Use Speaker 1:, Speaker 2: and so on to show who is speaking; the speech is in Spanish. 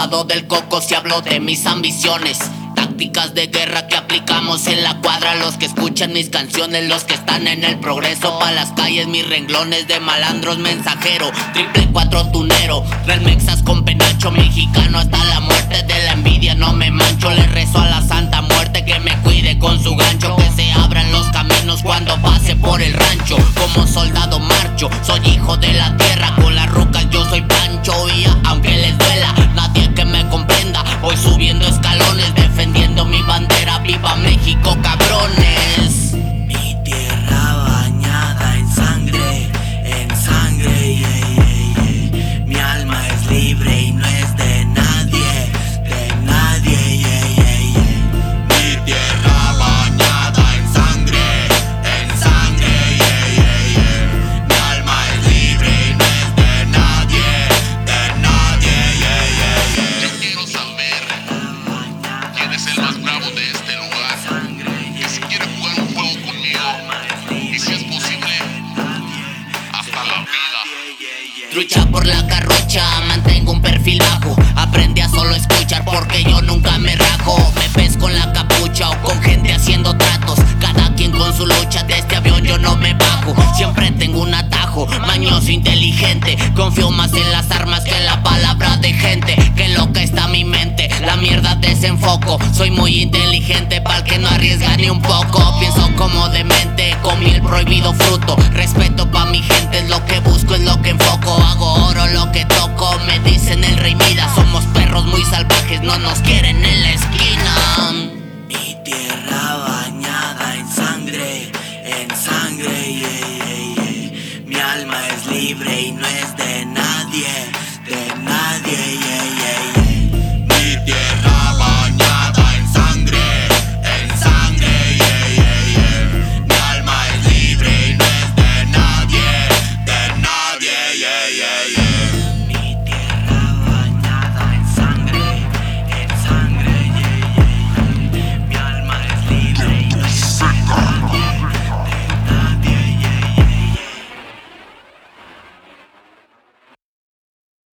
Speaker 1: Fumado del coco si hablo de mis ambiciones. Tácticas de guerra que aplicamos en la cuadra. Los que escuchan mis canciones, los que están en el progreso. Pa' las calles mis renglones de malandros mensajero. Triple 4 tunero, Real Mexas con penacho. Mexicano hasta la muerte, de la envidia no me mancho. Le rezo a la santa muerte que me cuide con su gancho. Que se abran los caminos cuando pase por el rancho. Como soldado marcho, soy hijo de la tierra. Con las rocas yo soy Pancho. Y aunque les duela, nadie que me comprenda. Voy subiendo escalones, defendiendo mi bandera. ¡Viva México, cabrones!
Speaker 2: Mi tierra bañada en sangre, yeah, yeah, yeah. Mi alma es libre y no es de nadie, yeah, yeah, yeah.
Speaker 3: Mi tierra bañada en sangre, yeah, yeah, yeah. Mi alma es libre y no es de nadie, yeah, yeah, yeah.
Speaker 4: Yo quiero saber quién es el más bravo de este lugar, que si quiere jugar un juego conmigo, y si es posible, hasta la vida.
Speaker 1: Lucha por la carrocha, mantengo un perfil bajo. Aprendí a solo escuchar porque yo nunca me rajo. Me ves con la capucha o con gente haciendo tratos. Cada quien con su lucha, de este avión yo no me bajo. Siempre tengo un atajo, mañoso, inteligente. Confío más en las armas que en la palabra de gente. Que loca está mi mente, la mierda desenfoco. Soy muy inteligente pa'l que no arriesga ni un poco. Pienso como demente, comí el prohibido fruto. Respeto pa' mi gente, es lo que busco, es lo que enfoco. Hago oro lo que toco, me dicen el rey Midas. Somos perros muy salvajes, no nos quieren en la esquina.